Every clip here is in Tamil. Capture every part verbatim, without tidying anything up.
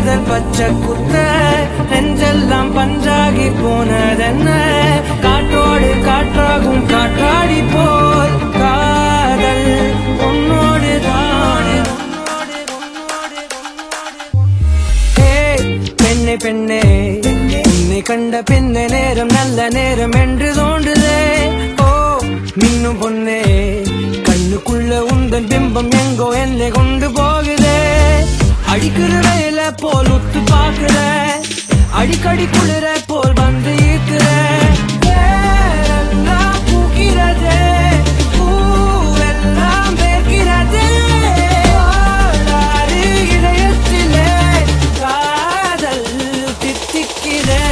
காதல் பச்சை குத்த நெஞ்செல்லாம் பஞ்சாகி போனதென்ன காற்றோடு காற்றாகும் காற்றாடி போல் காதல் உன்னோடு தான் பெண்ணே பெண்ணே உன்னை கண்ட பின்ன நேரம் நல்ல நேரம் என்று தோன்றுதே ஓ மின்னும் பொன்னே கண்ணுக்குள்ள உந்தன் பிம்பம் எங்கோ என்னை கொண்டு போகுதே அடிக்கிற வேலை போல் உத்து பாக்குற அடிக்கடி குளிர போல் வந்து ஈர்க்கிற எல்லாம் பூக்கிறதே பூவெல்லாம் வேர்க்கிறதே இதயத்திலே காதல் தித்திக்கிறே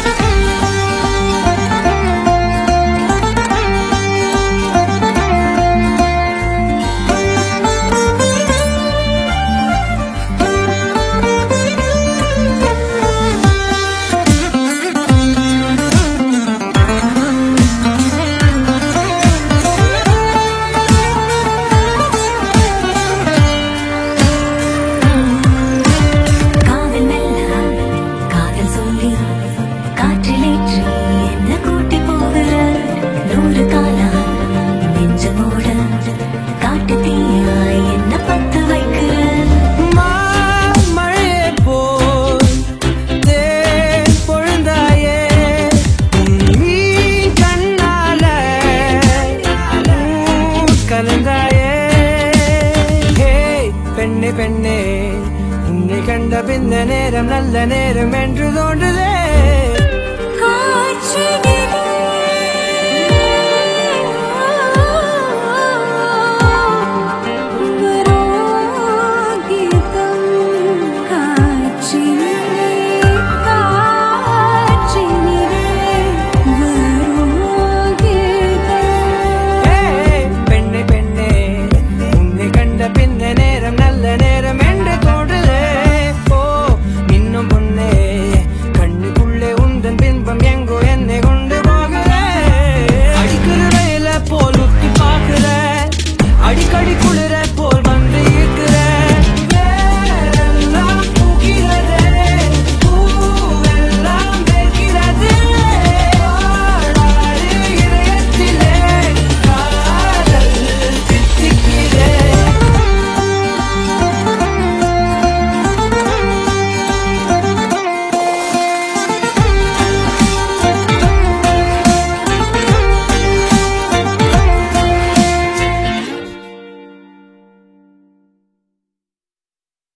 பெண்ணே பெண்ணே உன்னை கண்ட பின்ன நேரம் நல்ல நேரம் என்று தோன்றுதே.